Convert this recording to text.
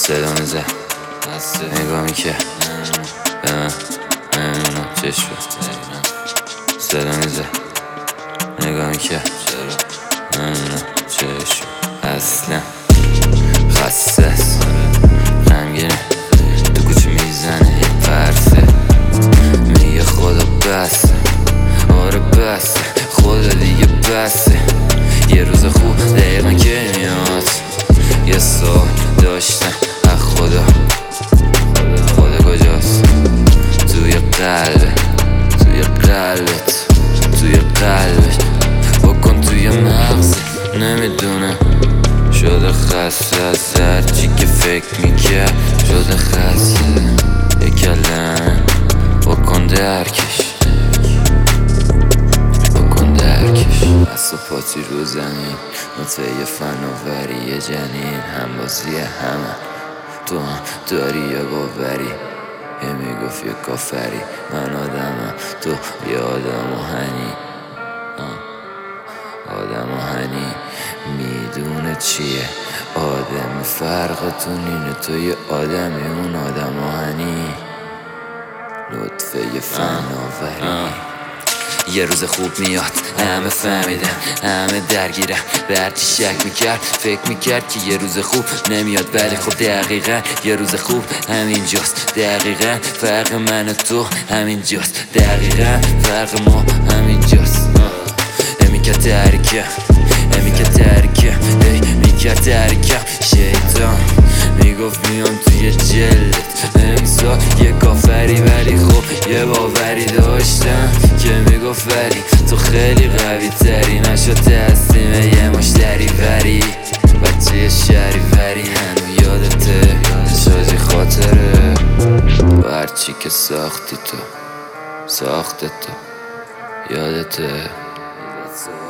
صدا میزد نگاه میکرد به من نمیدونم چشم صدا میزد نگاه میکرد نمیدونم چشم اصلا خسته است غمگینه تو کوچه میزنه یه پرسه میگه خدا بسه آره بسه خدا دیگه بسه یه روز خوب دقیقا که میاد یه سال داشتم از خدا کجاست توی قلبت توی قلبت بکن توی مغزت نمیدونم شده خسته از هرچی که فکر میکرد شده خسته یه کلم بکن درکش دست پاتی رو زمین نطفه فناوری یه جنین همبازی همه تو هم داری یه باوری یه میگفت یه کافری من آدمم تو یه آدم آهنی میدونه چیه آدم فرقتون اینه تو یه آدمی اون آدم آهنی نطفه فناوری یه روز خوب میاد همه فهمیدن همه درگیرن به هرچی شک میکرد فکر میکرد که یه روز خوب نمیاد ولی خب دقیقا یه روز خوب همینجاست دقیقا فرق من و تو همینجاست دقیقا فرق ما همینجاست میکرد ترکم شیطان میگفت میام توی جلدت امسا یه کافری ولی خب یه باوری داشتم که میگفت ولی تو خیلی قوی تری نشد تسلیم یه مشتری وری بچه شهریوری هنو یادته شازی خاطره و هرچی که ساختی تو یادته